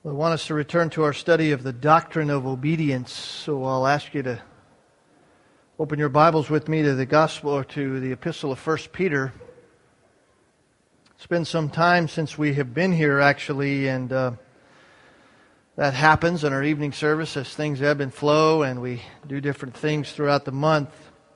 I want us to return to our study of the doctrine of obedience. So I'll ask you to open your Bibles with me to the Gospel or to the Epistle of 1 Peter. It's been some time since we have been here, actually, and that happens in our evening service as things ebb and flow, and we do different things throughout the month.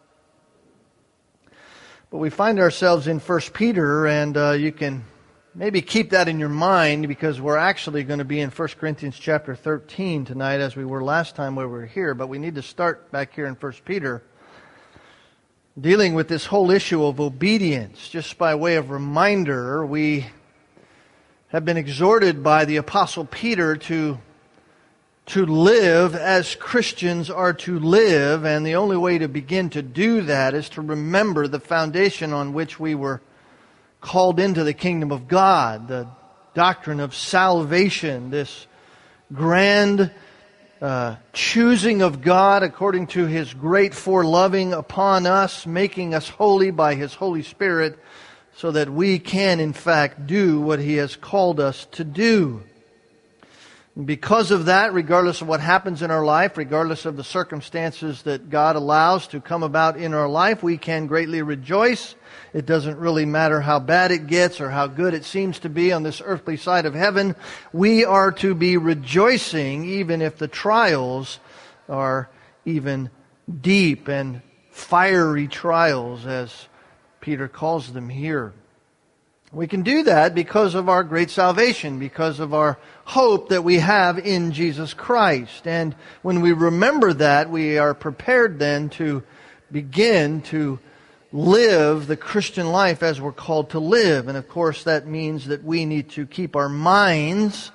But we find ourselves in 1 Peter, and you can maybe keep that in your mind, because we're actually going to be in 1 Corinthians chapter 13 tonight, as we were last time we were here. But we need to start back here in 1 Peter, dealing with this whole issue of obedience. Just by way of reminder, we have been exhorted by the Apostle Peter to live as Christians are to live, and the only way to begin to do that is to remember the foundation on which we were called into the kingdom of God, the doctrine of salvation, this grand choosing of God according to His great foreloving upon us, making us holy by His Holy Spirit, so that we can in fact do what He has called us to do. Because of that, regardless of what happens in our life, regardless of the circumstances that God allows to come about in our life, we can greatly rejoice. It doesn't really matter how bad it gets or how good it seems to be on this earthly side of heaven. We are to be rejoicing even if the trials are even deep and fiery trials, as Peter calls them here. We can do that because of our great salvation, because of our hope that we have in Jesus Christ. And when we remember that, we are prepared then to begin to live the Christian life as we're called to live. And of course that means that we need to keep our minds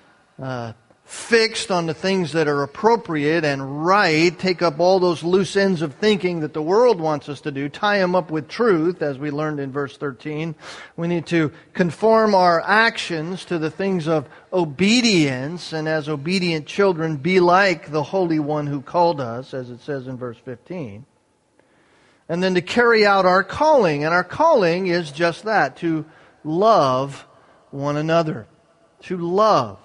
fixed on the things that are appropriate and right, take up all those loose ends of thinking that the world wants us to do, tie them up with truth, as we learned in verse 13. We need to conform our actions to the things of obedience, and as obedient children, be like the Holy One who called us, as it says in verse 15. And then to carry out our calling, and our calling is just that, to love one another. To love.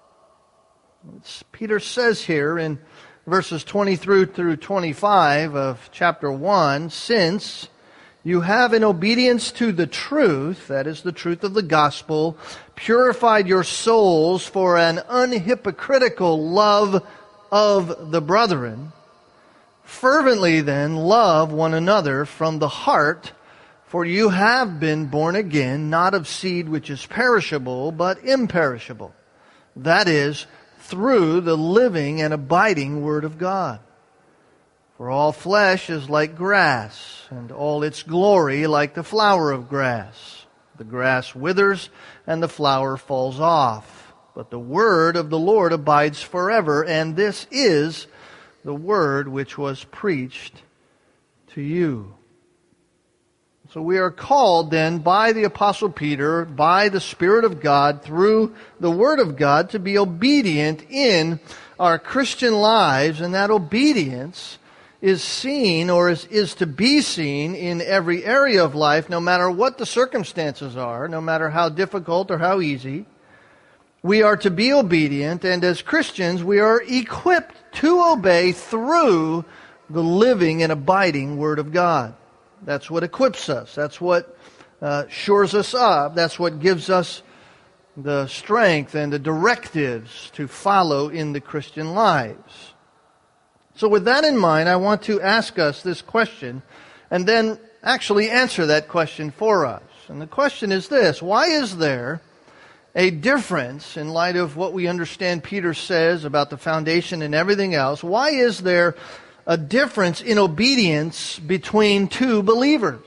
Peter says here in verses 20 through 25 of chapter 1, since you have in obedience to the truth, that is the truth of the gospel, purified your souls for an unhypocritical love of the brethren, fervently then love one another from the heart, for you have been born again, not of seed which is perishable, but imperishable. That is, through the living and abiding Word of God. For all flesh is like grass, and all its glory like the flower of grass. The grass withers, and the flower falls off. But the word of the Lord abides forever, and this is the word which was preached to you. So we are called then by the Apostle Peter, by the Spirit of God, through the Word of God, to be obedient in our Christian lives, and that obedience is seen, or is to be seen, in every area of life, no matter what the circumstances are, no matter how difficult or how easy. We are to be obedient, and as Christians, we are equipped to obey through the living and abiding Word of God. That's what equips us. That's what shores us up. That's what gives us the strength and the directives to follow in the Christian lives. So with that in mind, I want to ask us this question and then actually answer that question for us. And the question is this: why is there a difference, in light of what we understand Peter says about the foundation and everything else? Why is there a difference in obedience between two believers?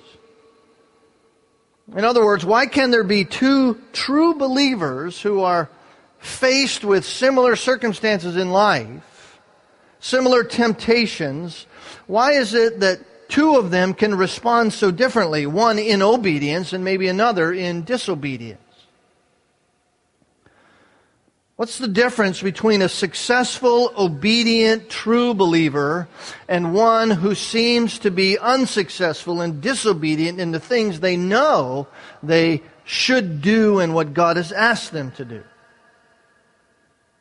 In other words, why can there be two true believers who are faced with similar circumstances in life, similar temptations? Why is it that two of them can respond so differently, one in obedience and maybe another in disobedience? What's the difference between a successful, obedient, true believer and one who seems to be unsuccessful and disobedient in the things they know they should do and what God has asked them to do?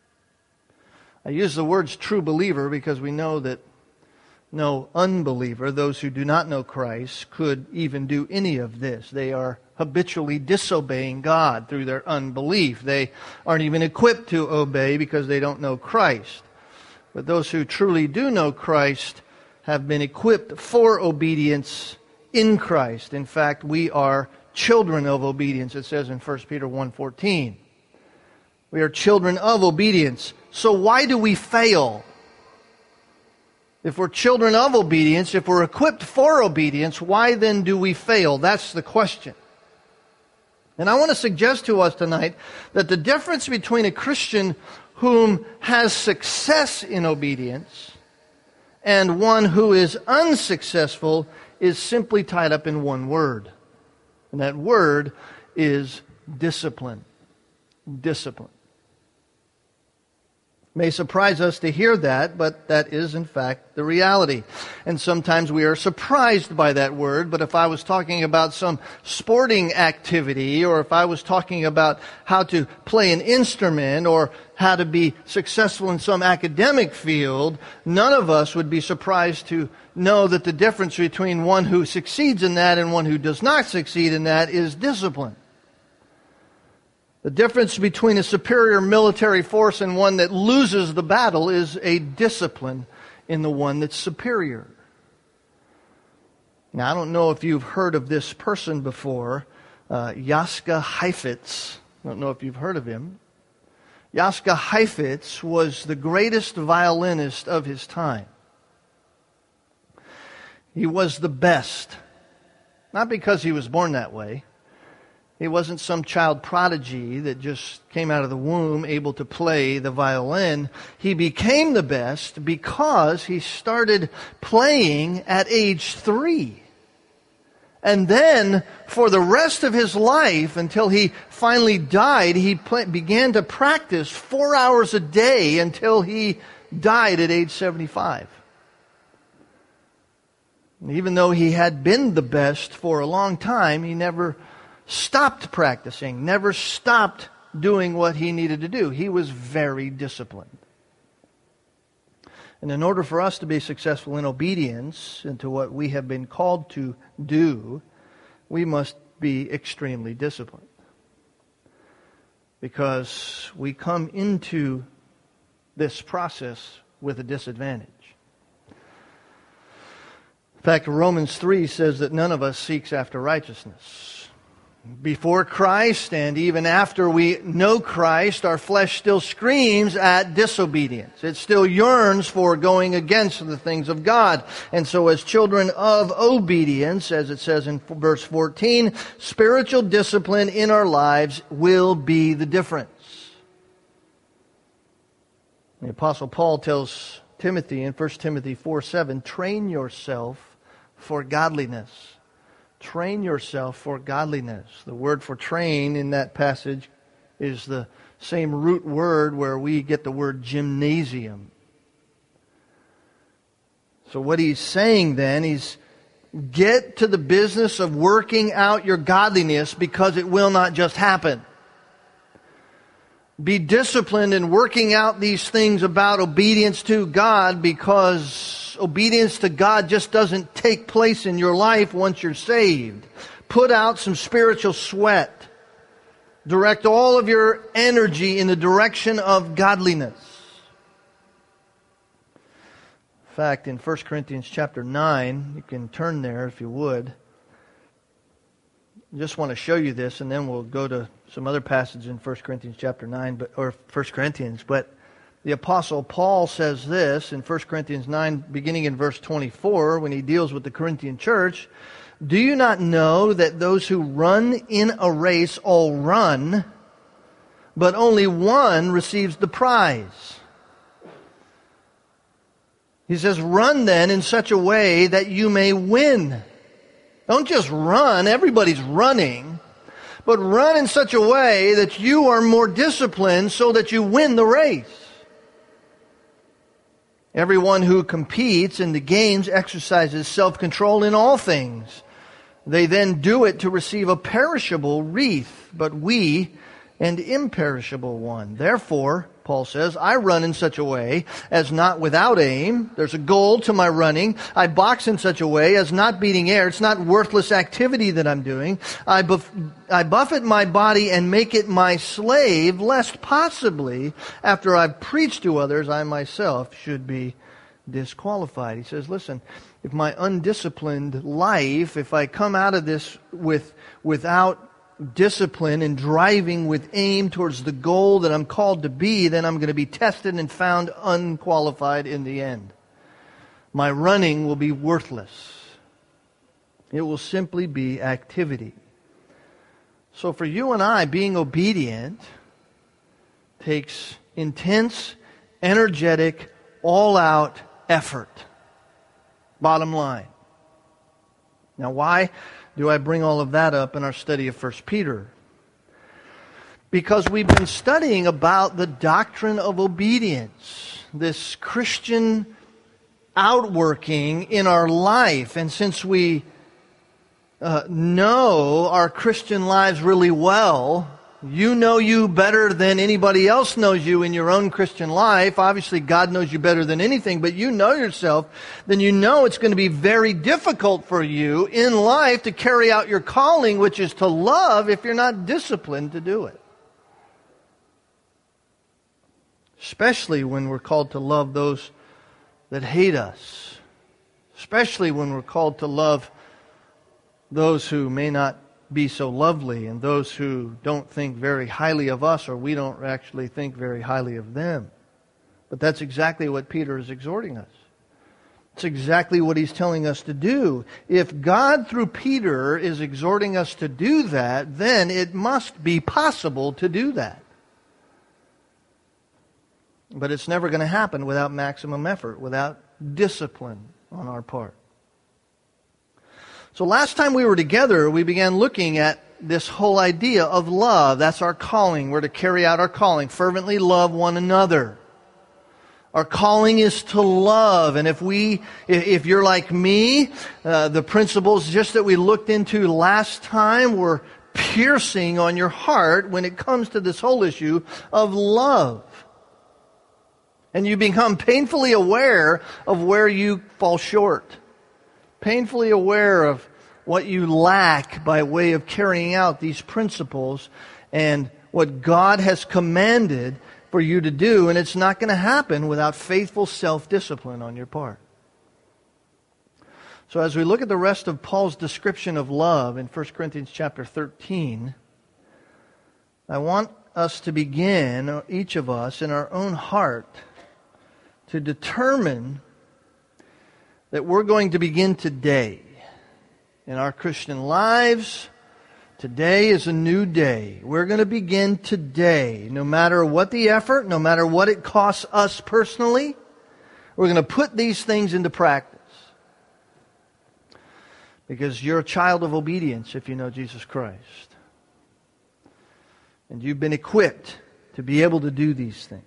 I use the words true believer because we know that no unbeliever, those who do not know Christ, could even do any of this. They are habitually disobeying God through their unbelief. They aren't even equipped to obey because they don't know Christ. But those who truly do know Christ have been equipped for obedience in Christ. In fact, we are children of obedience, it says in 1 Peter 1:14. We are children of obedience. So why do we fail? If we're children of obedience, if we're equipped for obedience, why then do we fail? That's the question. And I want to suggest to us tonight that the difference between a Christian whom has success in obedience and one who is unsuccessful is simply tied up in one word. And that word is discipline. Discipline. May surprise us to hear that, but that is in fact the reality. And sometimes we are surprised by that word, but if I was talking about some sporting activity, or if I was talking about how to play an instrument, or how to be successful in some academic field, none of us would be surprised to know that the difference between one who succeeds in that and one who does not succeed in that is discipline. The difference between a superior military force and one that loses the battle is a discipline in the one that's superior. Now, I don't know if you've heard of this person before, Jascha Heifetz. I don't know if you've heard of him. Jascha Heifetz was the greatest violinist of his time. He was the best. Not because he was born that way. He wasn't some child prodigy that just came out of the womb able to play the violin. He became the best because he started playing at age 3. And then, for the rest of his life, until he finally died, he began to practice 4 hours a day until he died at age 75. And even though he had been the best for a long time, he never stopped practicing, never stopped doing what he needed to do. He was very disciplined. And in order for us to be successful in obedience into what we have been called to do, we must be extremely disciplined. Because we come into this process with a disadvantage. In fact, Romans 3 says that none of us seeks after righteousness. Before Christ and even after we know Christ, our flesh still screams at disobedience. It still yearns for going against the things of God. And so as children of obedience, as it says in verse 14, spiritual discipline in our lives will be the difference. The Apostle Paul tells Timothy in 1 Timothy 4:7, train yourself for godliness. Train yourself for godliness. The word for train in that passage is the same root word where we get the word gymnasium. So what he's saying then is get to the business of working out your godliness because it will not just happen. Be disciplined in working out these things about obedience to God because obedience to God just doesn't take place in your life once you're saved. Put out some spiritual sweat. Direct all of your energy in the direction of godliness. In fact, in 1 Corinthians chapter 9, you can turn there if you would. I just want to show you this, and then we'll go to some other passages in 1 Corinthians chapter 9, or 1 Corinthians. But the Apostle Paul says this in 1 Corinthians 9, beginning in verse 24, when he deals with the Corinthian church. Do you not know that those who run in a race all run, but only one receives the prize? He says, run then in such a way that you may win. Don't just run. Everybody's running. But run in such a way that you are more disciplined so that you win the race. Everyone who competes in the games exercises self-control in all things. They then do it to receive a perishable wreath, but we and imperishable one. Therefore, Paul says, I run in such a way as not without aim. There's a goal to my running. I box in such a way as not beating air. It's not worthless activity that I'm doing. I buffet my body and make it my slave, lest possibly, after I've preached to others, I myself should be disqualified. He says, listen, if my undisciplined life, if I come out of this without discipline and driving with aim towards the goal that I'm called to be, then I'm going to be tested and found unqualified in the end. My running will be worthless. It will simply be activity. So for you and I, being obedient takes intense, energetic, all-out effort. Bottom line. Now, why do I bring all of that up in our study of 1 Peter? Because we've been studying about the doctrine of obedience, this Christian outworking in our life. And since we know our Christian lives really well, you know you better than anybody else knows you in your own Christian life. Obviously, God knows you better than anything, but you know yourself, then you know it's going to be very difficult for you in life to carry out your calling, which is to love, if you're not disciplined to do it. Especially when we're called to love those that hate us. Especially when we're called to love those who may not be so lovely, and those who don't think very highly of us, or we don't actually think very highly of them. But that's exactly what Peter is exhorting us. It's exactly what he's telling us to do. If God, through Peter, is exhorting us to do that, then it must be possible to do that. But it's never going to happen without maximum effort, without discipline on our part. So last time we were together, we began looking at this whole idea of love. That's our calling. We're to carry out our calling. Fervently love one another. Our calling is to love. And if you're like me, the principles just that we looked into last time were piercing on your heart when it comes to this whole issue of love. And you become painfully aware of where you fall short. Painfully aware of what you lack by way of carrying out these principles and what God has commanded for you to do. And it's not going to happen without faithful self-discipline on your part. So as we look at the rest of Paul's description of love in 1 Corinthians chapter 13, I want us to begin, each of us, in our own heart, to determine that we're going to begin today. In our Christian lives, today is a new day. We're going to begin today. No matter what the effort, no matter what it costs us personally, we're going to put these things into practice. Because you're a child of obedience if you know Jesus Christ. And you've been equipped to be able to do these things.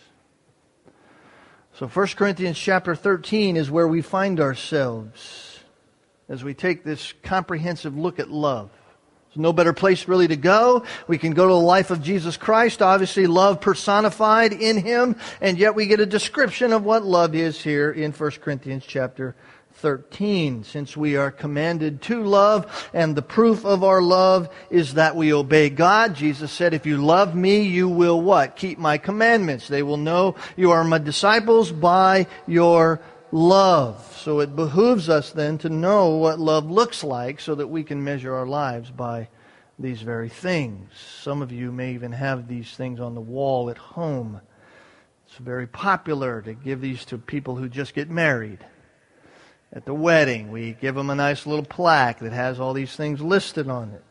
So 1 Corinthians chapter 13 is where we find ourselves as we take this comprehensive look at love. There's no better place really to go. We can go to the life of Jesus Christ, obviously love personified in Him, and yet we get a description of what love is here in 1 Corinthians chapter 13. Since we are commanded to love, and the proof of our love is that we obey God. Jesus said, if you love me, you will what? Keep my commandments. They will know you are my disciples by your love. So it behooves us then to know what love looks like so that we can measure our lives by these very things. Some of you may even have these things on the wall at home. It's very popular to give these to people who just get married. At the wedding, we give them a nice little plaque that has all these things listed on it.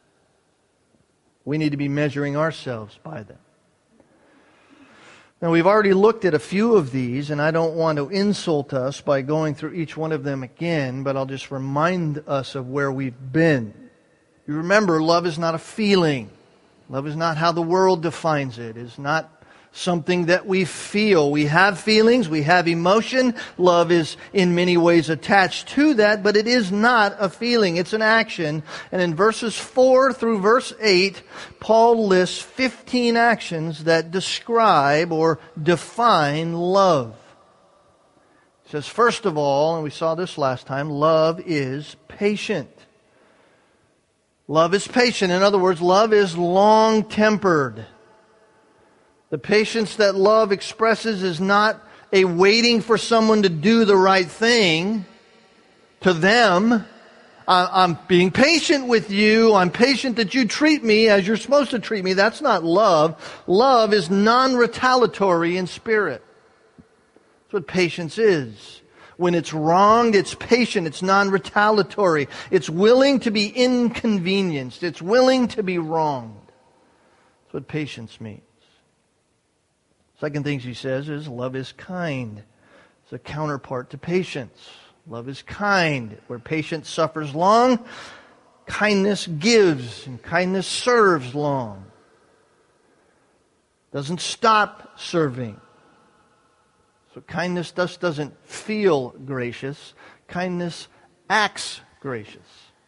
We need to be measuring ourselves by them. Now, we've already looked at a few of these, and I don't want to insult us by going through each one of them again, but I'll just remind us of where we've been. You remember, love is not a feeling. Love is not how the world defines it. It's not something that we feel. We have feelings, we have emotion. Love is in many ways attached to that, but it is not a feeling, it's an action. And in verses 4 through verse 8, Paul lists 15 actions that describe or define love. He says, first of all, and we saw this last time, love is patient. Love is patient. In other words, love is long-tempered. The patience that love expresses is not a waiting for someone to do the right thing to them. I'm being patient with you. I'm patient that you treat me as you're supposed to treat me. That's not love. Love is non-retaliatory in spirit. That's what patience is. When it's wronged, it's patient. It's non-retaliatory. It's willing to be inconvenienced. It's willing to be wronged. That's what patience means. Second thing he says is love is kind. It's a counterpart to patience. Love is kind. Where patience suffers long, kindness gives, and kindness serves long. Doesn't stop serving. So kindness just doesn't feel gracious. Kindness acts gracious.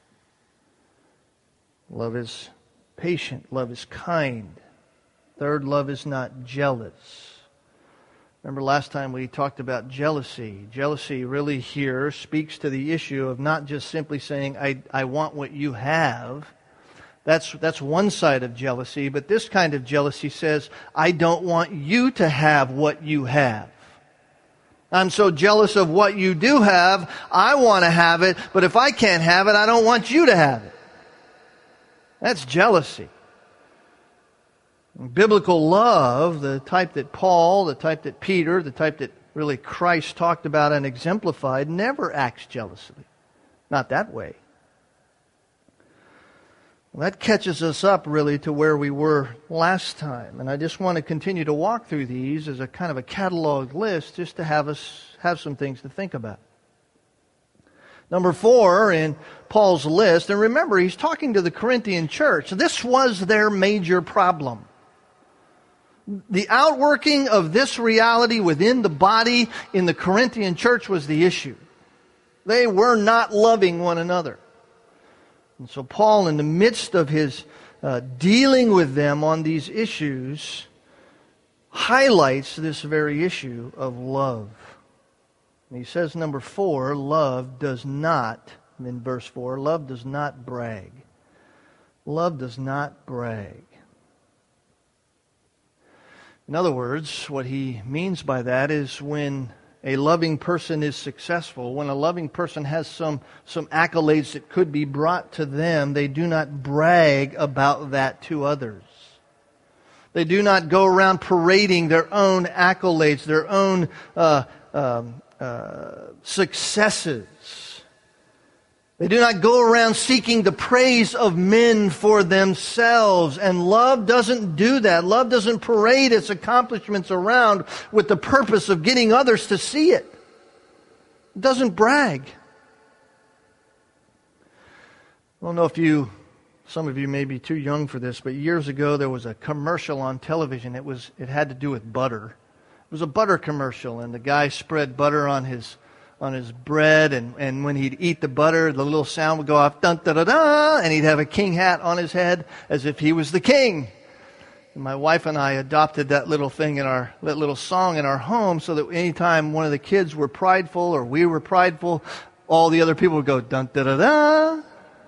Love is patient. Love is kind. Third, love is not jealous. Remember last time we talked about jealousy. Jealousy really here speaks to the issue of not just simply saying, I want what you have. That's one side of jealousy. But this kind of jealousy says, I don't want you to have what you have. I'm so jealous of what you do have, I want to have it, but if I can't have it, I don't want you to have it. That's jealousy. Biblical love, the type that Paul, the type that Peter, the type that really Christ talked about and exemplified, never acts jealously. Not that way. Well, that catches us up really to where we were last time. And I just want to continue to walk through these as a kind of a catalog list just to have us have some things to think about. Number 4 in Paul's list, and remember, he's talking to the Corinthian church. This was their major problem. The outworking of this reality within the body in the Corinthian church was the issue. They were not loving one another. And so Paul, in the midst of his dealing with them on these issues, highlights this very issue of love. And he says, number 4, love does not, in verse 4, love does not brag. Love does not brag. In other words, what he means by that is when a loving person is successful, when a loving person has some accolades that could be brought to them, they do not brag about that to others. They do not go around parading their own accolades, their own successes. They do not go around seeking the praise of men for themselves. And love doesn't do that. Love doesn't parade its accomplishments around with the purpose of getting others to see it. It doesn't brag. I don't know if some of you may be too young for this, but years ago there was a commercial on television. It had to do with butter. It was a butter commercial, and the guy spread butter on his bread, and when he'd eat the butter, the little sound would go off, dun da da da, and he'd have a king hat on his head as if he was the king. And my wife and I adopted that little thing that little song in our home, so that anytime one of the kids were prideful or we were prideful, all the other people would go dun da da da.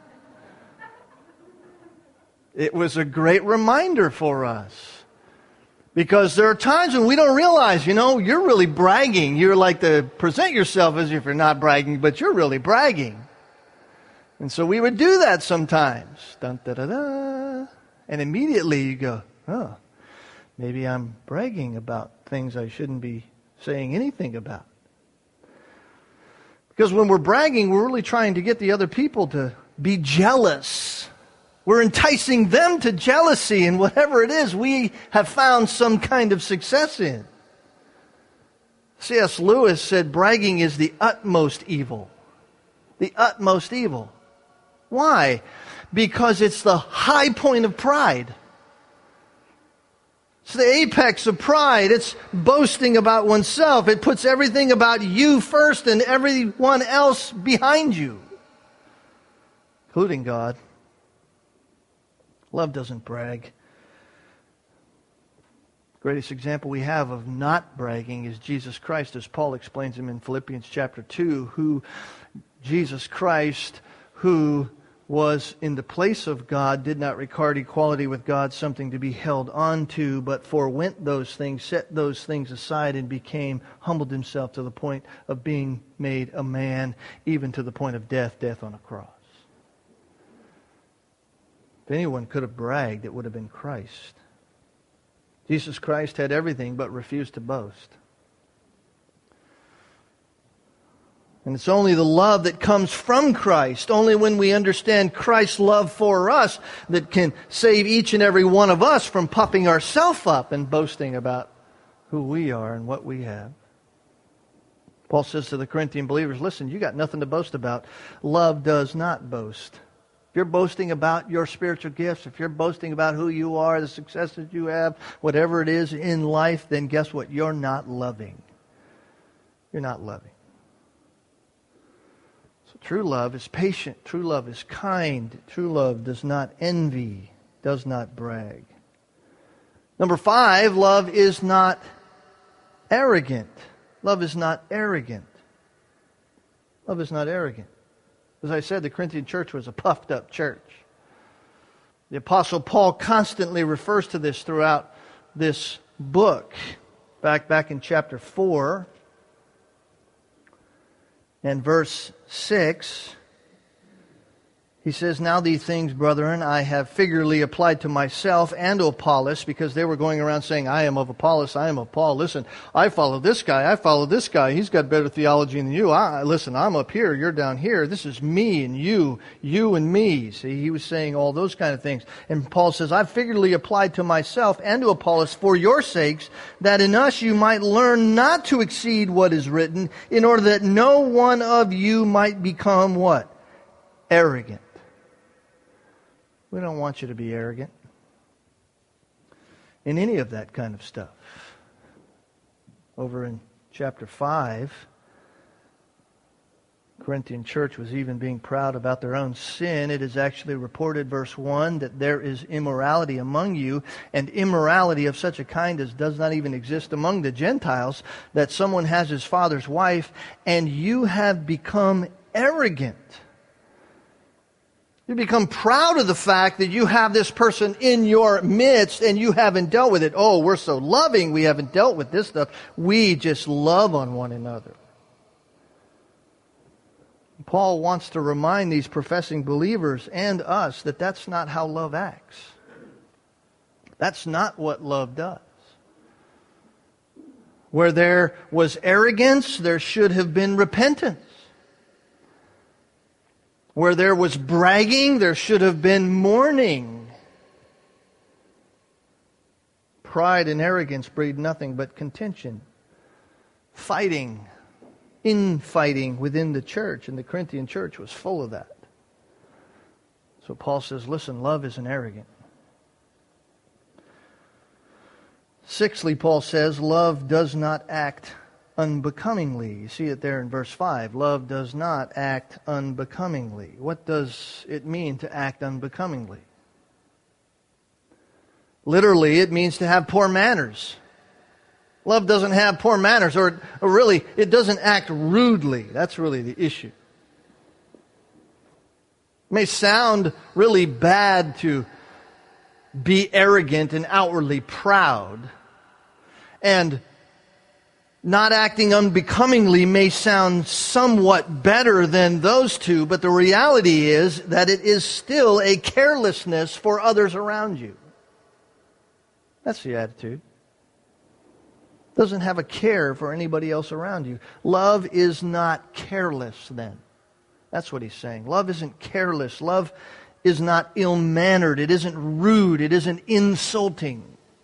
It was a great reminder for us. Because there are times when we don't realize, you're really bragging. You're like to present yourself as if you're not bragging, but you're really bragging. And so we would do that sometimes. Dun, da, da, da. And immediately you go, oh, maybe I'm bragging about things I shouldn't be saying anything about. Because when we're bragging, we're really trying to get the other people to be jealous. We're enticing them to jealousy in whatever it is we have found some kind of success in. C.S. Lewis said bragging is the utmost evil. The utmost evil. Why? Because it's the high point of pride. It's the apex of pride. It's boasting about oneself. It puts everything about you first and everyone else behind you, including God. Love doesn't brag. The greatest example we have of not bragging is Jesus Christ, as Paul explains him in Philippians chapter 2, Jesus Christ, who was in the place of God, did not regard equality with God something to be held on to, but forwent those things, set those things aside, and humbled himself to the point of being made a man, even to the point of death on a cross. If anyone could have bragged, it would have been Christ. Jesus Christ had everything but refused to boast. And it's only the love that comes from Christ, only when we understand Christ's love for us, that can save each and every one of us from puffing ourselves up and boasting about who we are and what we have. Paul says to the Corinthian believers, listen, you got nothing to boast about. Love does not boast. If you're boasting about your spiritual gifts, if you're boasting about who you are, the successes you have, whatever it is in life, then guess what? You're not loving. You're not loving. True love is patient. True love is kind. True love does not envy, does not brag. Number 5, love is not arrogant. Love is not arrogant. Love is not arrogant. As I said, the Corinthian church was a puffed up church. The Apostle Paul constantly refers to this throughout this book. Back in chapter 4 and verse 6, he says, now these things, brethren, I have figuratively applied to myself and to Apollos, because they were going around saying, I am of Apollos, I am of Paul. Listen, I follow this guy, he's got better theology than you. Listen, I'm up here, you're down here. This is me and you and me. See, he was saying all those kind of things. And Paul says, I've figuratively applied to myself and to Apollos for your sakes, that in us you might learn not to exceed what is written, in order that no one of you might become what? Arrogant. We don't want you to be arrogant in any of that kind of stuff. Over in chapter 5, the Corinthian church was even being proud about their own sin. It is actually reported, verse 1, that there is immorality among you, and immorality of such a kind as does not even exist among the Gentiles, that someone has his father's wife, and you have become arrogant. You become proud of the fact that you have this person in your midst and you haven't dealt with it. Oh, we're so loving, we haven't dealt with this stuff. We just love on one another. Paul wants to remind these professing believers and us that that's not how love acts. That's not what love does. Where there was arrogance, there should have been repentance. Where there was bragging, there should have been mourning. Pride and arrogance breed nothing but contention, fighting, infighting within the church. And the Corinthian church was full of that. So Paul says, listen, love isn't arrogant. Sixthly, Paul says, love does not act unbecomingly. You see it there in verse 5. Love does not act unbecomingly. What does it mean to act unbecomingly? Literally, it means to have poor manners. Love doesn't have poor manners, or really, it doesn't act rudely. That's really the issue. It may sound really bad to be arrogant and outwardly proud, and not acting unbecomingly may sound somewhat better than those two, but the reality is that it is still a carelessness for others around you. That's the attitude. Doesn't have a care for anybody else around you. Love is not careless then. That's what he's saying. Love isn't careless. Love is not ill-mannered. It isn't rude. It isn't insulting.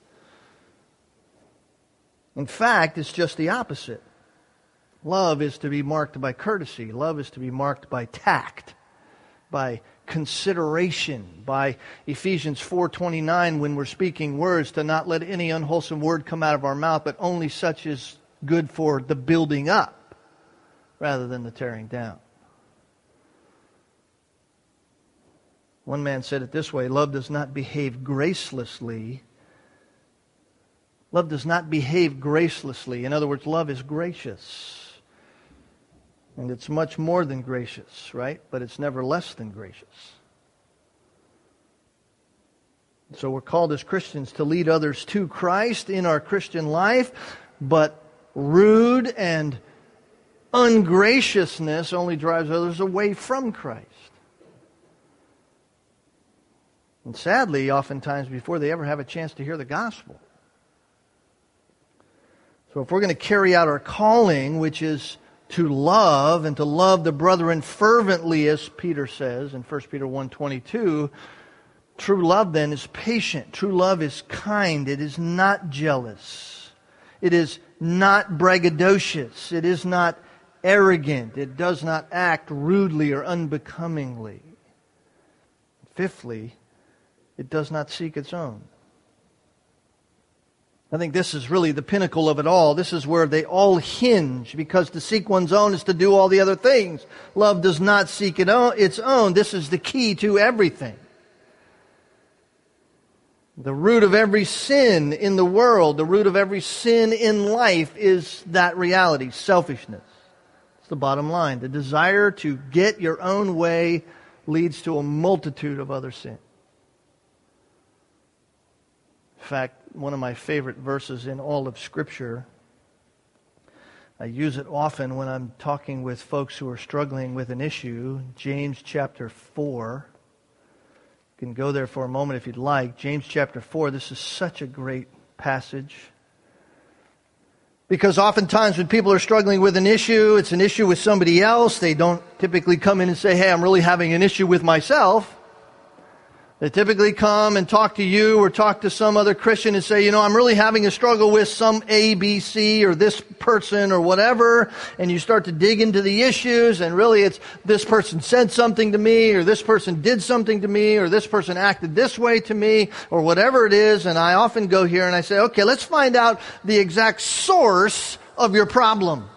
In fact, it's just the opposite. Love is to be marked by courtesy. Love is to be marked by tact, by consideration, by Ephesians 4:29 when we're speaking words, to not let any unwholesome word come out of our mouth, but only such is good for the building up rather than the tearing down. One man said it this way: love does not behave gracelessly. Love does not behave gracelessly. In other words, love is gracious. And it's much more than gracious, right? But it's never less than gracious. So we're called as Christians to lead others to Christ in our Christian life, but rude and ungraciousness only drives others away from Christ. And sadly, oftentimes before they ever have a chance to hear the gospel. So if we're going to carry out our calling, which is to love, and to love the brethren fervently, as Peter says in 1 Peter 1:22, true love then is patient. True love is kind. It is not jealous. It is not braggadocious. It is not arrogant. It does not act rudely or unbecomingly. Fifthly, it does not seek its own. I think this is really the pinnacle of it all. This is where they all hinge, because to seek one's own is to do all the other things. Love does not seek its own. This is the key to everything. The root of every sin in the world, the root of every sin in life is that reality, selfishness. It's the bottom line. The desire to get your own way leads to a multitude of other sins. In fact, one of my favorite verses in all of Scripture, I use it often when I'm talking with folks who are struggling with an issue, James chapter 4. You can go there for a moment if you'd like. James chapter 4, this is such a great passage. Because oftentimes when people are struggling with an issue, it's an issue with somebody else. They don't typically come in and say, hey, I'm really having an issue with myself. They typically come and talk to you or talk to some other Christian and say, I'm really having a struggle with some A, B, C, or this person or whatever. And you start to dig into the issues, and really it's this person said something to me, or this person did something to me, or this person acted this way to me, or whatever it is. And I often go here and I say, okay, let's find out the exact source of your problem.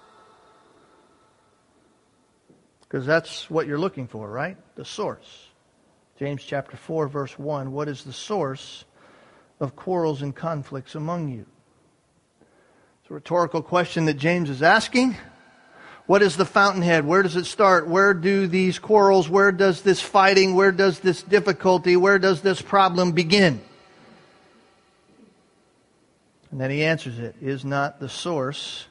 Because that's what you're looking for, right? The source. James chapter 4, verse 1, what is the source of quarrels and conflicts among you? It's a rhetorical question that James is asking. What is the fountainhead? Where does it start? Where do these quarrels, where does this fighting, where does this difficulty, where does this problem begin? And then he answers it. Is not the source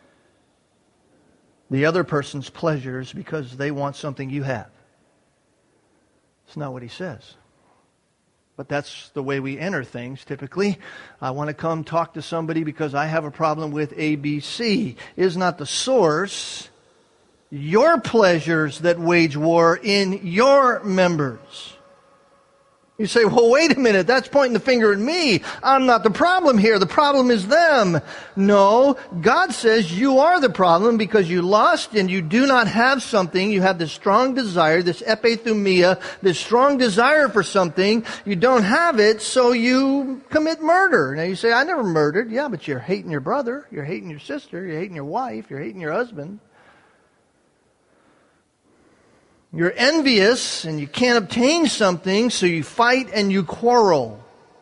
the other person's pleasures because they want something you have? It's not what he says. But that's the way we enter things typically. I want to come talk to somebody because I have a problem with ABC. Is not the source your pleasures that wage war in your members? You say, well, wait a minute, that's pointing the finger at me. I'm not the problem here. The problem is them. No, God says you are the problem because you lust and you do not have something. You have this strong desire, this epithumia, this strong desire for something. You don't have it, so you commit murder. Now you say, I never murdered. Yeah, but you're hating your brother. You're hating your sister. You're hating your wife. You're hating your husband. You're envious and you can't obtain something, so you fight and you quarrel.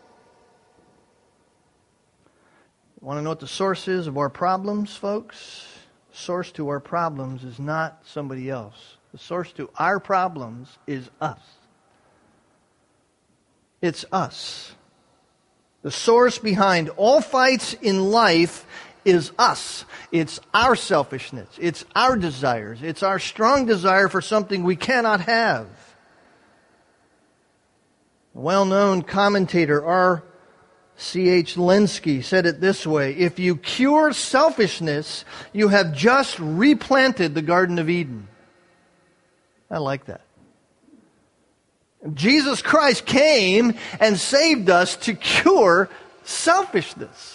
Want to know what the source is of our problems, folks? The source to our problems is not somebody else. The source to our problems is us. It's us. The source behind all fights in life is us. It's our selfishness. It's our desires. It's our strong desire for something we cannot have. A well-known commentator, R.C.H. Lenski, said it this way: if you cure selfishness, you have just replanted the Garden of Eden. I like that. Jesus Christ came and saved us to cure selfishness.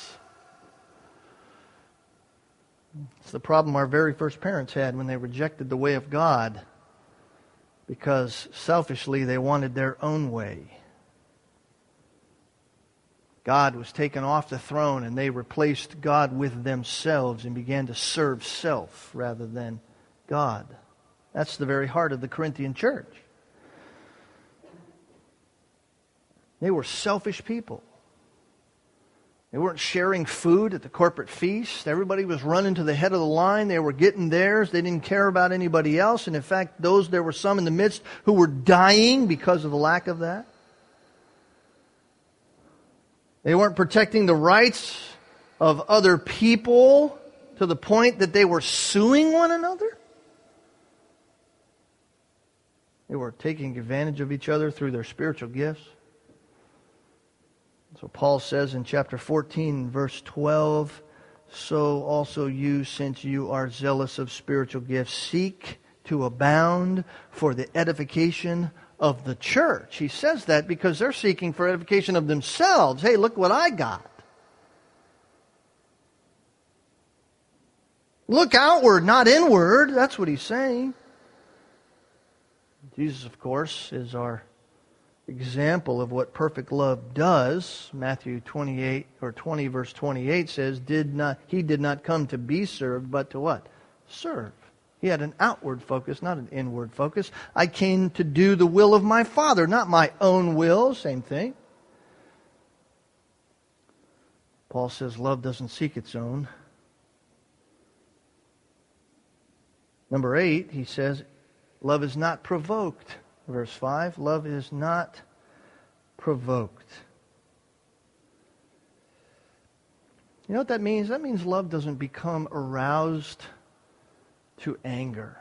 It's the problem our very first parents had when they rejected the way of God. because selfishly they wanted their own way. God was taken off the throne and they replaced God with themselves and began to serve self rather than God. That's the very heart of the Corinthian church. They were selfish people. They weren't sharing food at the corporate feast. Everybody was running to the head of the line. They were getting theirs. They didn't care about anybody else. And in fact, there were some in the midst who were dying because of the lack of that. They weren't protecting the rights of other people to the point that they were suing one another. They were taking advantage of each other through their spiritual gifts. So Paul says in chapter 14, verse 12, so also you, since you are zealous of spiritual gifts, seek to abound for the edification of the church. He says that because they're seeking for edification of themselves. Hey, look what I got. Look outward, not inward. That's what he's saying. Jesus, of course, is our example of what perfect love does. Matthew 28 or 20 verse 28 says, He did not come to be served, but to what? Serve. He had an outward focus, not an inward focus. I came to do the will of my Father, not my own will. Same thing. Paul says love doesn't seek its own. Number 8, he says, love is not provoked. Verse 5, love is not provoked. You know what that means? That means love doesn't become aroused to anger.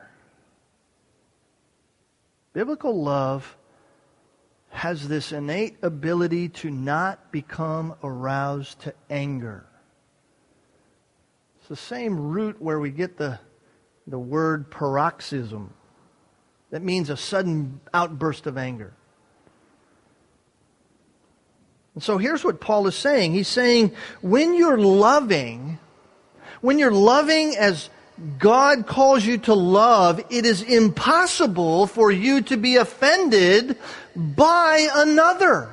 Biblical love has this innate ability to not become aroused to anger. It's the same root where we get the word paroxysm. That means a sudden outburst of anger. And so here's what Paul is saying. He's saying, when you're loving as God calls you to love, it is impossible for you to be offended by another.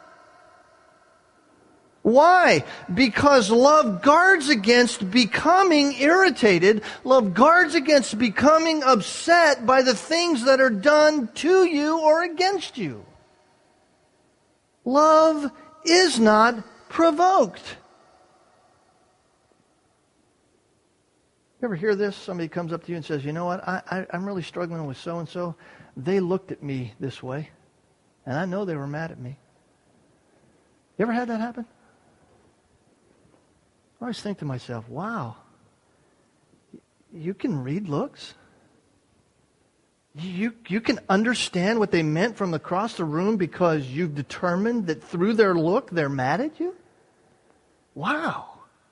Why? Because love guards against becoming irritated. Love guards against becoming upset by the things that are done to you or against you. Love is not provoked. You ever hear this? Somebody comes up to you and says, you know what, I'm really struggling with so-and-so. They looked at me this way, and I know they were mad at me. You ever had that happen? I always think to myself, wow, you can read looks? You can understand what they meant from across the room because you've determined that through their look they're mad at you? Wow.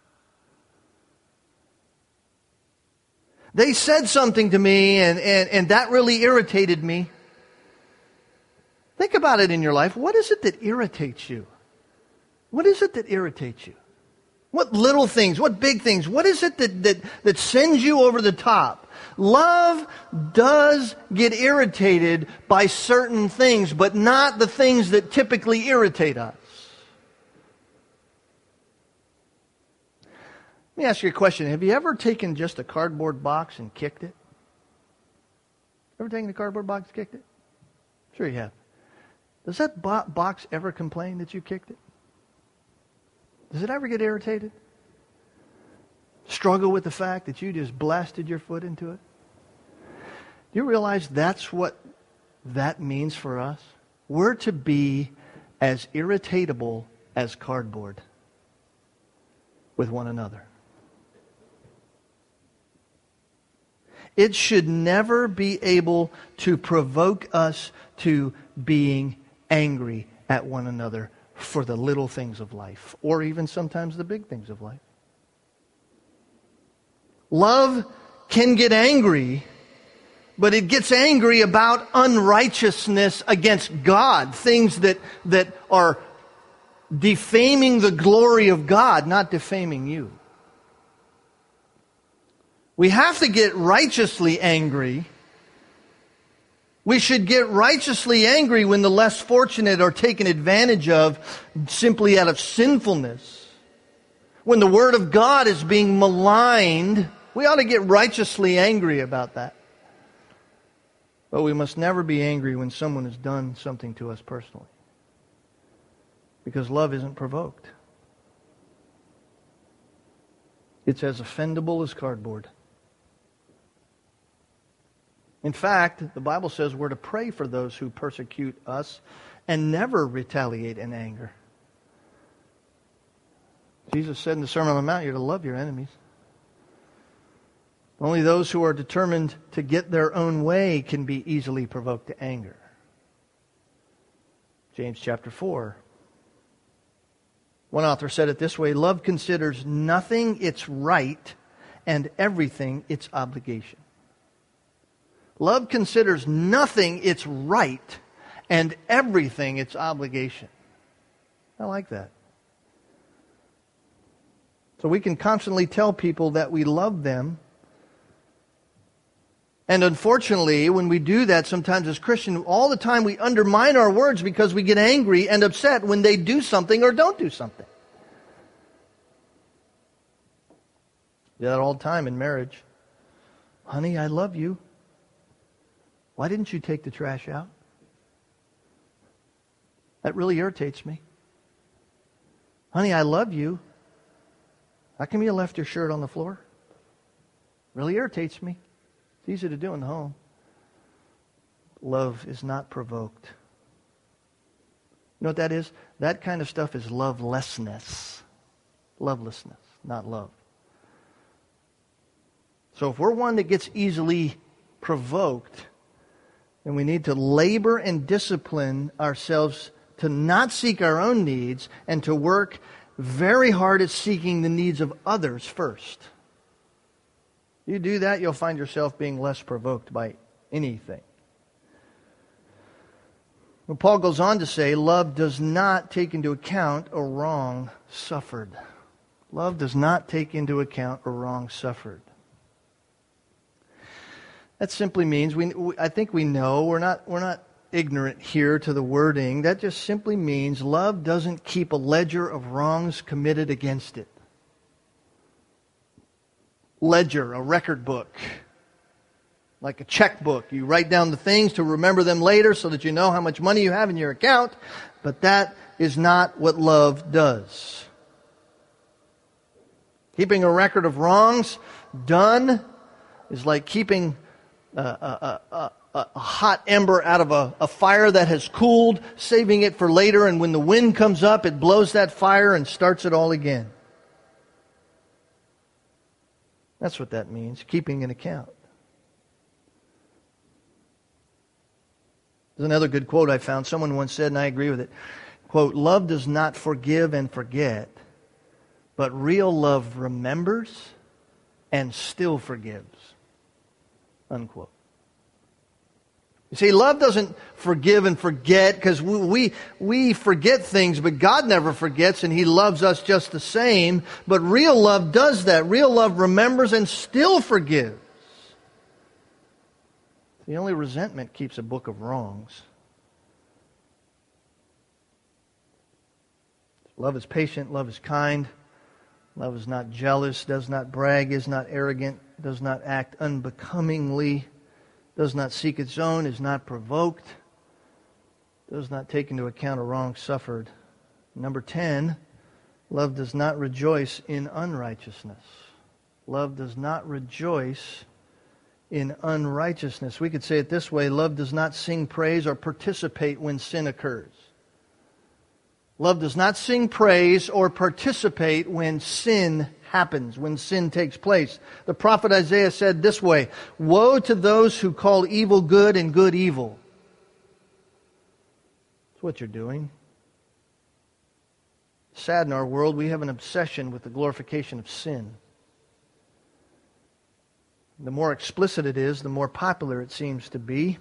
They said something to me and that really irritated me. Think about it in your life. What is it that irritates you? What is it that irritates you? What little things? What big things? What is it that sends you over the top? Love does get irritated by certain things, but not the things that typically irritate us. Let me ask you a question. Have you ever taken just a cardboard box and kicked it? Ever taken a cardboard box and kicked it? Sure you have. Does that box ever complain that you kicked it? Does it ever get irritated? Struggle with the fact that you just blasted your foot into it? Do you realize that's what that means for us? We're to be as irritatable as cardboard with one another. It should never be able to provoke us to being angry at one another for the little things of life, or even sometimes the big things of life. Love can get angry, but it gets angry about unrighteousness against God, things that are defaming the glory of God, not defaming you. We have to get righteously angry, We should get righteously angry when the less fortunate are taken advantage of simply out of sinfulness. When the Word of God is being maligned, we ought to get righteously angry about that. But we must never be angry when someone has done something to us personally. Because love isn't provoked. It's as offendable as cardboard. In fact, the Bible says we're to pray for those who persecute us and never retaliate in anger. Jesus said in the Sermon on the Mount, you're to love your enemies. Only those who are determined to get their own way can be easily provoked to anger. James chapter 4. One author said it this way, love considers nothing its right and everything its obligation. Love considers nothing its right and everything its obligation. I like that. So we can constantly tell people that we love them. And unfortunately, when we do that, sometimes as Christians, all the time we undermine our words because we get angry and upset when they do something or don't do something. Do that all the time in marriage. Honey, I love you. Why didn't you take the trash out? That really irritates me. Honey, I love you. How come you left your shirt on the floor? Really irritates me. It's easy to do in the home. Love is not provoked. You know what that is? That kind of stuff is lovelessness. Lovelessness, not love. So if we're one that gets easily provoked, then we need to labor and discipline ourselves to not seek our own needs and to work very hard at seeking the needs of others first. You do that, you'll find yourself being less provoked by anything. Well, Paul goes on to say, love does not take into account a wrong suffered. Love does not take into account a wrong suffered. That simply means, I think we know, we're not ignorant here to the wording. That just simply means love doesn't keep a ledger of wrongs committed against it. Ledger, a record book. Like a checkbook. You write down the things to remember them later so that you know how much money you have in your account. But that is not what love does. Keeping a record of wrongs done is like keeping a hot ember out of a fire that has cooled, saving it for later, and when the wind comes up, it blows that fire and starts it all again. That's what that means, keeping an account. There's another good quote I found. Someone once said, and I agree with it, quote, love does not forgive and forget, but real love remembers and still forgives. Unquote. You see, love doesn't forgive and forget because we forget things, but God never forgets and He loves us just the same. But real love does that. Real love remembers and still forgives. The only resentment keeps a book of wrongs. Love is patient, love is kind, love is not jealous, does not brag, is not arrogant, does not act unbecomingly, does not seek its own, is not provoked, does not take into account a wrong suffered. Number 10, love does not rejoice in unrighteousness. Love does not rejoice in unrighteousness. We could say it this way, love does not sing praise or participate when sin occurs. Love does not sing praise or participate when sin happens, when sin takes place. The prophet Isaiah said this way, woe to those who call evil good and good evil. That's what you're doing. Sad in our world, we have an obsession with the glorification of sin. The more explicit it is, the more popular it seems to be.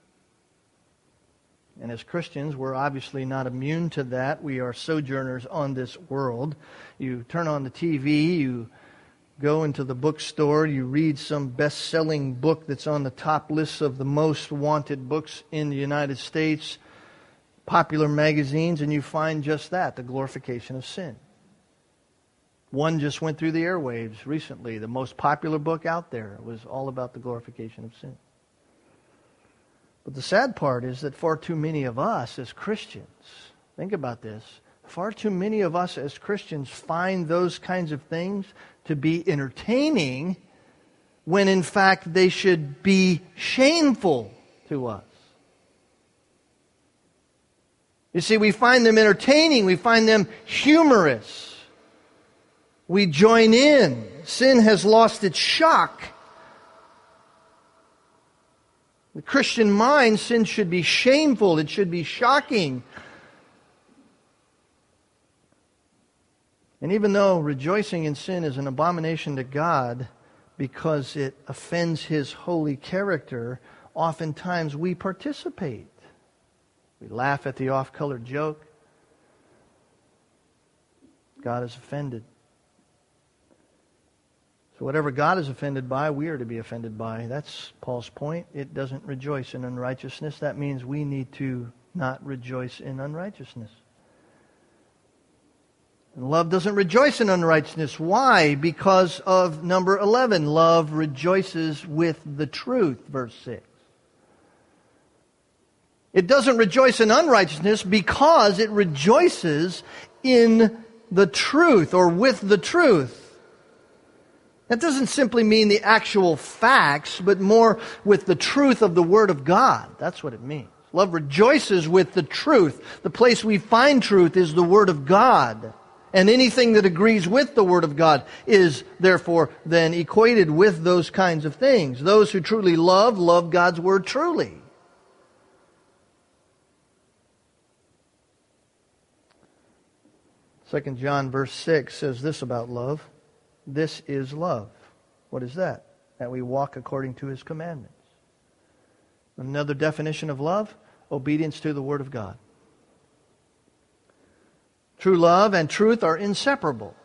And as Christians, we're obviously not immune to that. We are sojourners on this world. You turn on the TV, you go into the bookstore, you read some best-selling book that's on the top list of the most wanted books in the United States, popular magazines, and you find just that, the glorification of sin. One just went through the airwaves recently. The most popular book out there was all about the glorification of sin. But the sad part is that far too many of us as Christians, think about this, far too many of us as Christians find those kinds of things to be entertaining when in fact they should be shameful to us. You see, we find them entertaining, we find them humorous. We join in. Sin has lost its shock. The Christian mind, sin should be shameful, it should be shocking. And even though rejoicing in sin is an abomination to God because it offends His holy character, oftentimes we participate. We laugh at the off-colored joke. God is offended. So whatever God is offended by, we are to be offended by. That's Paul's point. It doesn't rejoice in unrighteousness. That means we need to not rejoice in unrighteousness. And love doesn't rejoice in unrighteousness. Why? Because of number 11. Love rejoices with the truth, verse 6. It doesn't rejoice in unrighteousness because it rejoices in the truth or with the truth. That doesn't simply mean the actual facts, but more with the truth of the Word of God. That's what it means. Love rejoices with the truth. The place we find truth is the Word of God. And anything that agrees with the Word of God is therefore then equated with those kinds of things. Those who truly love God's Word truly. Second John verse 6 says this about love. This is love. What is that? That we walk according to His commandments. Another definition of love, obedience to the Word of God. True love and truth are inseparable.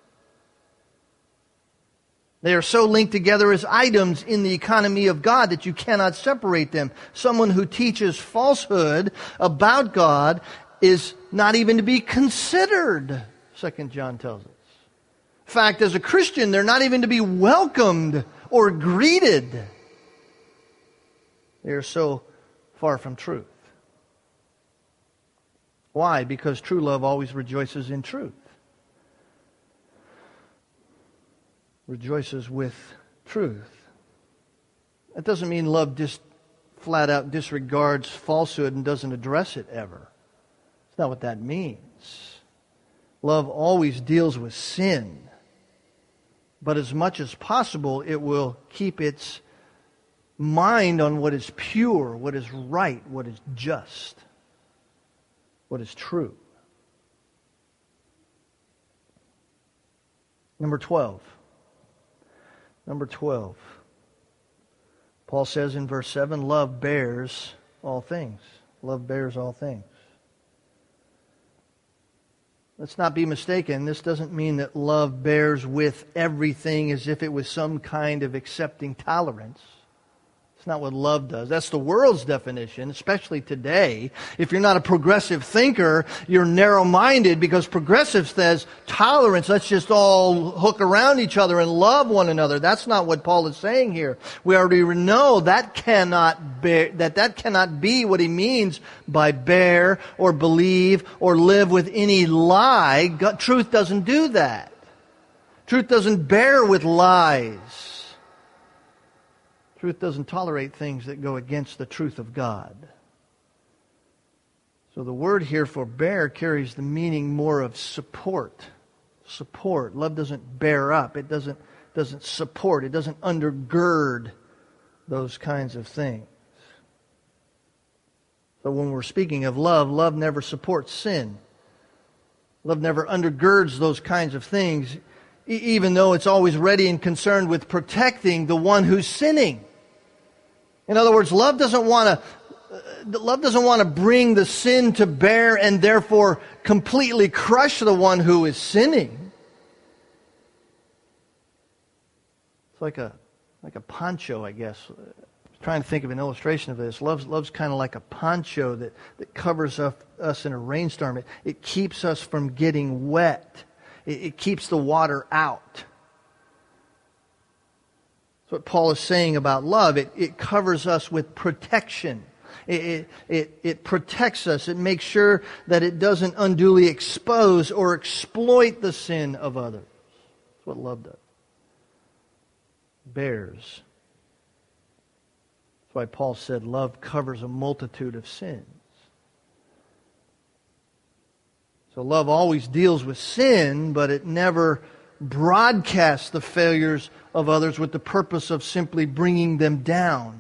They are so linked together as items in the economy of God that you cannot separate them. Someone who teaches falsehood about God is not even to be considered, 2 John tells us. In fact, as a Christian, they're not even to be welcomed or greeted. They are so far from truth. Why? Because true love always rejoices in truth. Rejoices with truth. That doesn't mean love just flat out disregards falsehood and doesn't address it ever. That's not what that means. Love always deals with sin. But as much as possible, it will keep its mind on what is pure, what is right, what is just, what is true. Number 12. Number 12. Paul says in verse 7, love bears all things. Love bears all things. Let's not be mistaken. This doesn't mean that love bears with everything as if it was some kind of accepting tolerance. It's not what love does. That's the world's definition, especially today. If you're not a progressive thinker, you're narrow-minded because progressive says tolerance, let's just all hook around each other and love one another. That's not what Paul is saying here. We already know that cannot be what he means by bear or believe or live with any lie. Truth doesn't do that. Truth doesn't bear with lies. Truth doesn't tolerate things that go against the truth of God. So the word here for bear carries the meaning more of support. Support. Love doesn't bear up. It doesn't support. It doesn't undergird those kinds of things. So when we're speaking of love, love never supports sin. Love never undergirds those kinds of things, even though it's always ready and concerned with protecting the one who's sinning. In other words, love doesn't want to bring the sin to bear and therefore completely crush the one who is sinning. It's like a poncho, I guess. Trying to think of an illustration of this. Love's kind of like a poncho that covers us in a rainstorm. It keeps us from getting wet. It keeps the water out. That's what Paul is saying about love. It covers us with protection. It protects us. It makes sure that it doesn't unduly expose or exploit the sin of others. That's what love does. Bears. That's why Paul said love covers a multitude of sins. So love always deals with sin, but it never broadcasts the failures of others with the purpose of simply bringing them down.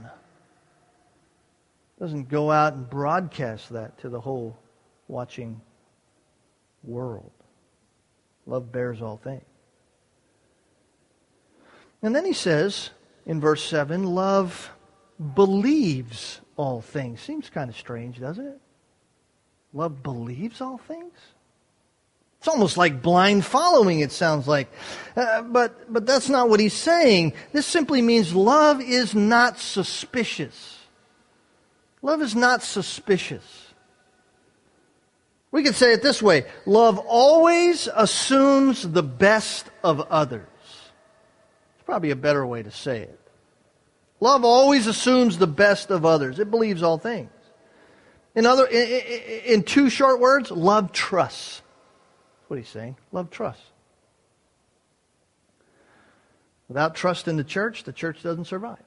It doesn't go out and broadcast that to the whole watching world. Love bears all things. And then he says in verse 7, love believes all things. Seems kind of strange, doesn't it? Love believes all things? It's almost like blind following, it sounds like. But that's not what he's saying. This simply means love is not suspicious. Love is not suspicious. We could say it this way. Love always assumes the best of others. It's probably a better way to say it. Love always assumes the best of others. It believes all things. In two short words, love trusts. That's what he's saying. Love trusts. Without trust in the church doesn't survive.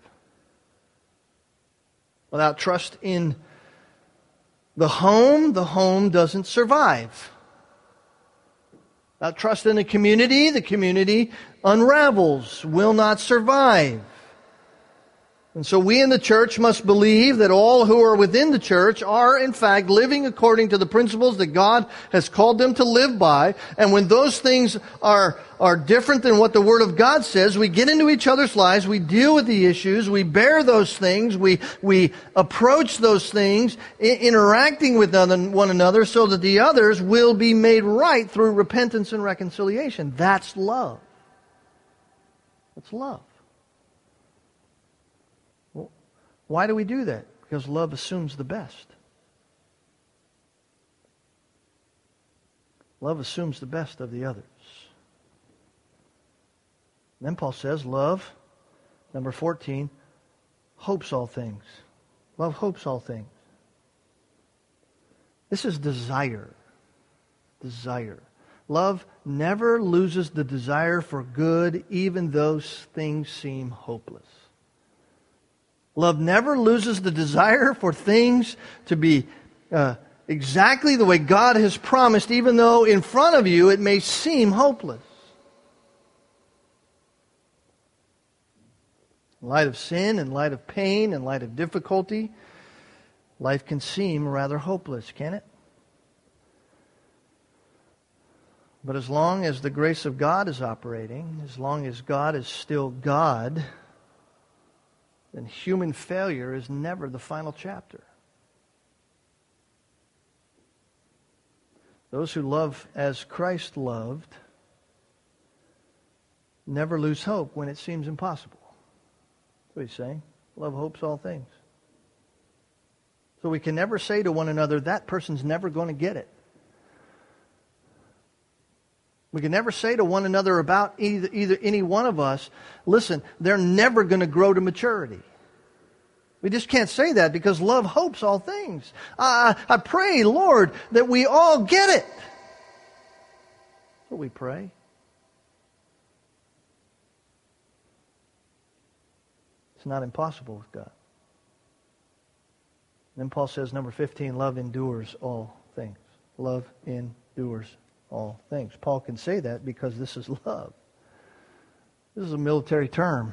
Without trust in the home doesn't survive. Without trust in the community unravels, will not survive. And so we in the church must believe that all who are within the church are, in fact, living according to the principles that God has called them to live by. And when those things are different than what the Word of God says, we get into each other's lives, we deal with the issues, we bear those things, we approach those things, interacting with one another so that the others will be made right through repentance and reconciliation. That's love. That's love. Why do we do that? Because love assumes the best. Love assumes the best of the others. Then Paul says, love, number 14, hopes all things. Love hopes all things. This is desire. Desire. Love never loses the desire for good, even though things seem hopeless. Love never loses the desire for things to be exactly the way God has promised, even though in front of you it may seem hopeless. In light of sin, in light of pain, in light of difficulty, life can seem rather hopeless, can it? But as long as the grace of God is operating, as long as God is still God, then human failure is never the final chapter. Those who love as Christ loved never lose hope when it seems impossible. That's what he's saying. Love hopes all things. So we can never say to one another, that person's never going to get it. We can never say to one another about either any one of us, listen, they're never going to grow to maturity. We just can't say that because love hopes all things. I pray, Lord, that we all get it. That's what we pray. It's not impossible with God. Then Paul says, number 15, love endures all things. Love endures all things. Paul can say that because this is love. This is a military term.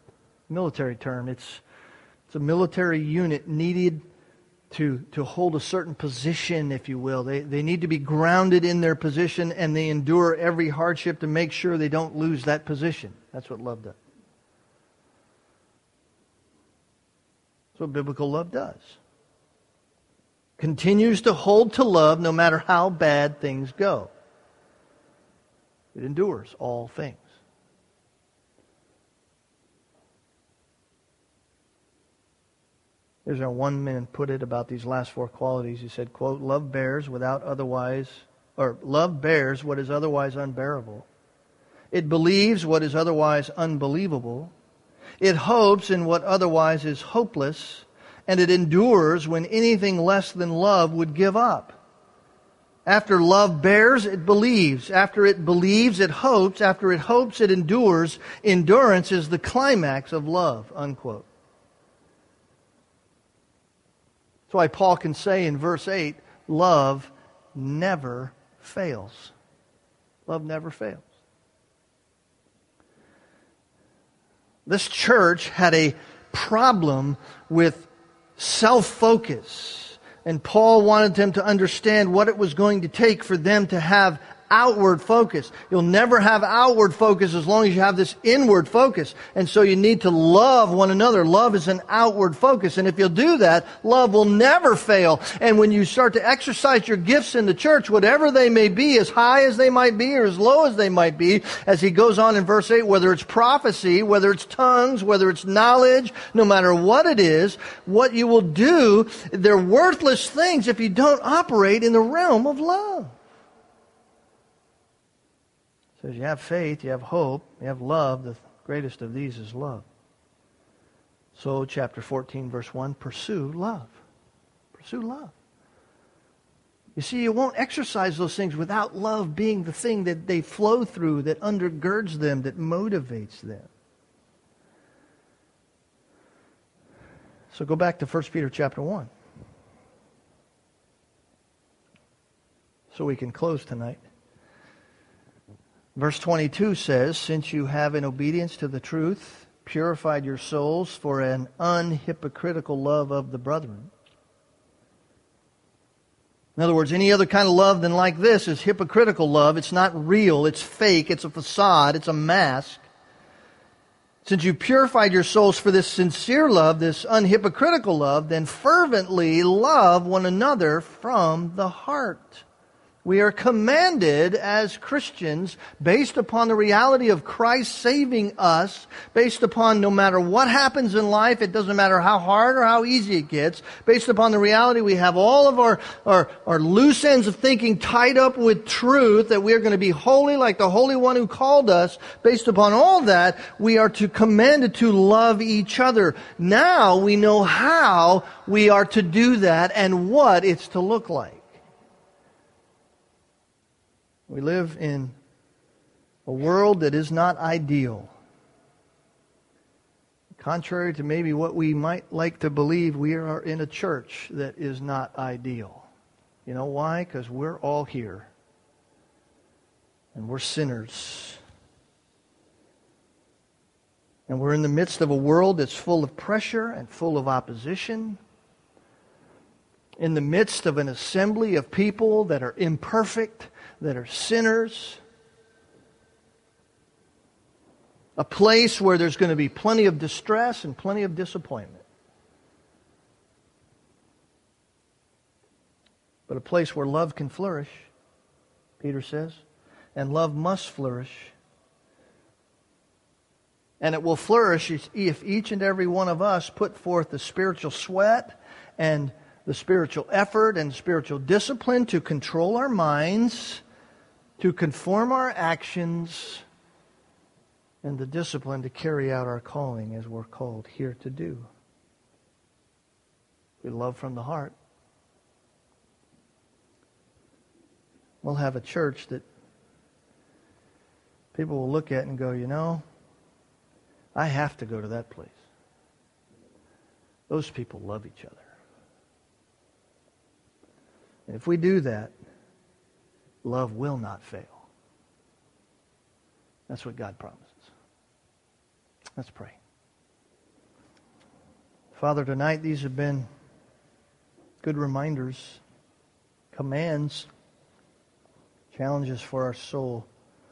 It's a military unit needed to hold a certain position, if you will. They need to be grounded in their position, and they endure every hardship to make sure they don't lose that position. That's what love does. That's what biblical love does. Continues to hold to love no matter how bad things go. It endures all things. Here's how one man put it about these last four qualities. He said, quote, love bears what is otherwise unbearable. It believes what is otherwise unbelievable. It hopes in what otherwise is hopeless. And it endures when anything less than love would give up. After love bears, it believes. After it believes, it hopes. After it hopes, it endures. Endurance is the climax of love, unquote. That's why Paul can say in verse 8, love never fails. Love never fails. This church had a problem with self-focus. And Paul wanted them to understand what it was going to take for them to have outward focus. You'll never have outward focus as long as you have this inward focus. And so you need to love one another. Love is an outward focus. And if you'll do that, love will never fail. And when you start to exercise your gifts in the church, whatever they may be, as high as they might be or as low as they might be, as he goes on in verse 8, whether it's prophecy, whether it's tongues, whether it's knowledge, no matter what it is, what you will do, they're worthless things if you don't operate in the realm of love. It says you have faith, you have hope, you have love. The greatest of these is love. So, chapter 14, verse 1, pursue love. Pursue love. You see, you won't exercise those things without love being the thing that they flow through, that undergirds them, that motivates them. So go back to 1 Peter chapter 1. So we can close tonight. Verse 22 says, since you have in obedience to the truth purified your souls for an unhypocritical love of the brethren. In other words, any other kind of love than like this is hypocritical love. It's not real, it's fake, it's a facade, it's a mask. Since you purified your souls for this sincere love, this unhypocritical love, then fervently love one another from the heart. We are commanded as Christians, based upon the reality of Christ saving us, based upon no matter what happens in life, it doesn't matter how hard or how easy it gets, based upon the reality we have all of our loose ends of thinking tied up with truth, that we are going to be holy like the Holy One who called us. Based upon all that, we are commanded to love each other. Now we know how we are to do that and what it's to look like. We live in a world that is not ideal. Contrary to maybe what we might like to believe, we are in a church that is not ideal. You know why? Because we're all here. And we're sinners. And we're in the midst of a world that's full of pressure and full of opposition. In the midst of an assembly of people that are imperfect, that are sinners. A place where there's going to be plenty of distress and plenty of disappointment. But a place where love can flourish, Peter says. And love must flourish. And it will flourish if each and every one of us put forth the spiritual sweat and the spiritual effort and spiritual discipline to control our minds, to conform our actions, and the discipline to carry out our calling as we're called here to do. We love from the heart. We'll have a church that people will look at and go, you know, I have to go to that place. Those people love each other. And if we do that, love will not fail. That's what God promises. Let's pray. Father, tonight these have been good reminders, commands, challenges for our soul.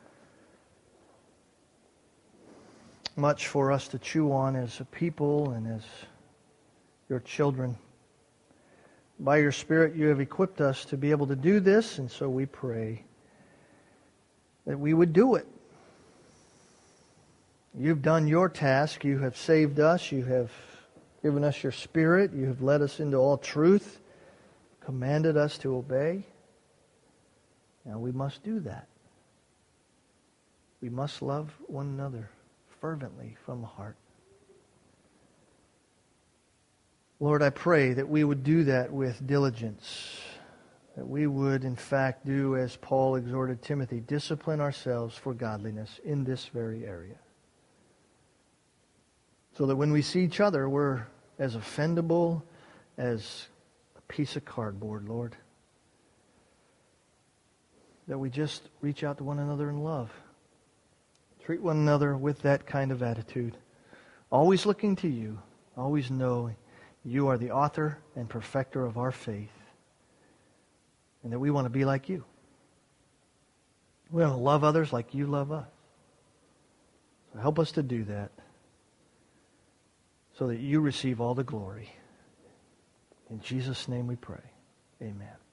Much for us to chew on as a people and as your children. By your Spirit, you have equipped us to be able to do this, and so we pray that we would do it. You've done your task. You have saved us. You have given us your Spirit. You have led us into all truth, commanded us to obey. Now we must do that. We must love one another fervently from the heart. Lord, I pray that we would do that with diligence, that we would, in fact, do as Paul exhorted Timothy, discipline ourselves for godliness in this very area. So that when we see each other, we're as offendable as a piece of cardboard, Lord. That we just reach out to one another in love. Treat one another with that kind of attitude. Always looking to you. Always knowing you are the author and perfecter of our faith. And that we want to be like you. We want to love others like you love us. So help us to do that, so that you receive all the glory. In Jesus' name we pray. Amen.